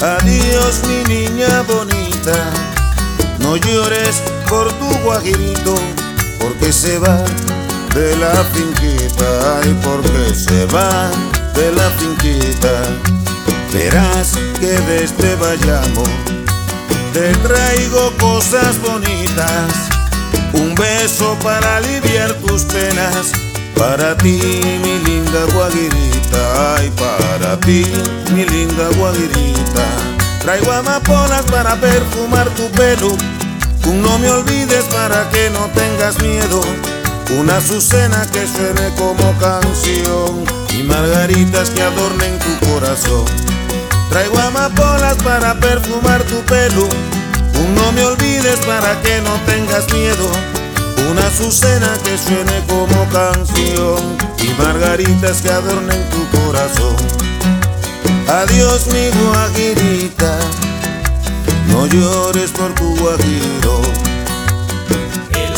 Adiós mi niña bonita, no llores por tu guajirito, porque se va de la finquita, ay, porque se va de la finquita. Verás que desde Bayamo te traigo cosas bonitas, un beso para aliviar tus penas, para ti mi linda guajirita, ay, para ti mi linda guajirita. Traigo amapolas para perfumar tu pelo, un no me olvides para que no tengas miedo, una azucena que suene como canción y margaritas que adornen tu corazón. Traigo amapolas para perfumar tu pelo, un no me olvides para que no tengas miedo, una azucena que suene como canción y margaritas que adornen tu corazón. Adiós mi guajirita, no llores por tu guajiro. Él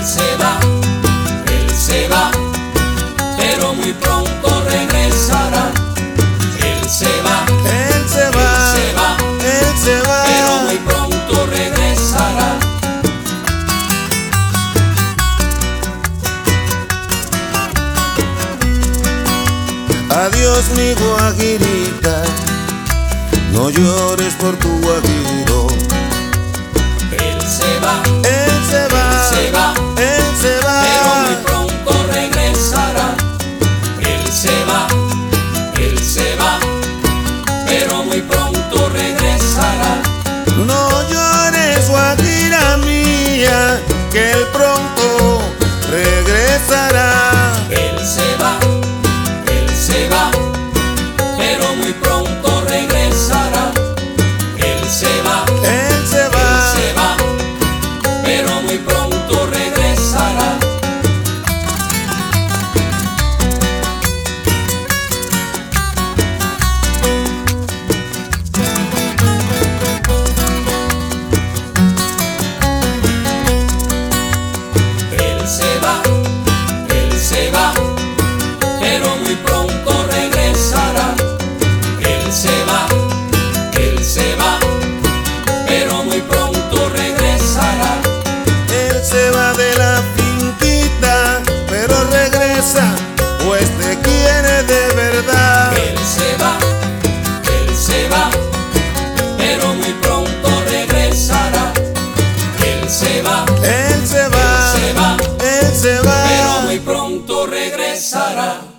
se va, pero muy pronto regresará. Él se va, Él se va, él se va, él se va, pero muy pronto regresará. Adiós mi guajirita, no llores por tu guajiro. Él se va, Él se va, él se va, él se va, pero muy pronto regresará. Él se va, pero muy pronto regresará. no llores guajira mía, que él pronto regresará. Él se va, pero muy pronto regresará. Él se va, Él se va, pero muy pronto regresará. Él se va, pero muy pronto regresará. Él se va, pero muy pronto regresará. él se va de la finquita, pero regresa, pues te quiere de verdad. Él se va, pero muy pronto regresará. Él se va, Él se va, él se va, pero muy pronto regresará.